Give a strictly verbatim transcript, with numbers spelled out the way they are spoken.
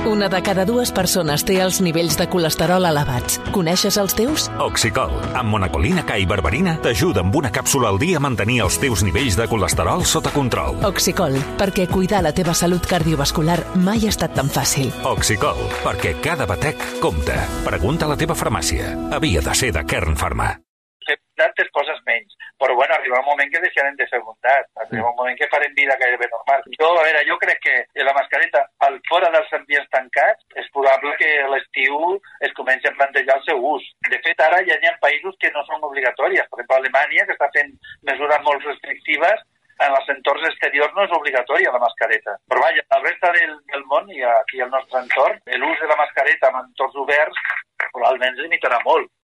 Una de cada dues persones té els nivells de colesterol elevats. Coneixes els teus? Oxicol, amb monacolina K i berberina, t'ajuda amb una càpsula al dia a mantenir els teus nivells de colesterol sota control. Oxicol, perquè cuidar la teva salut cardiovascular mai ha estat tan fàcil. Oxicol, perquè cada batec compta. Pregunta a la teva farmàcia. Havia de ser de Kern Pharma. Tantes coses menys, però bueno, arriba un moment que deixarem de fer bondat, arriba un moment que farem vida gairebé normal. Jo, a veure, jo crec que la mascareta, al fora dels ambients tancats, és probable que a l'estiu es comenci a plantejar el seu ús. De fet, ara ja hi ha països que no són obligatòries. Per exemple, Alemanya, que està fent mesures molt restrictives, en els entorns exteriors no és obligatòria la mascareta. Però vaja, a la resta del, del món i aquí al nostre entorn, l'ús de la mascareta en entorns oberts probablement es limitarà molt.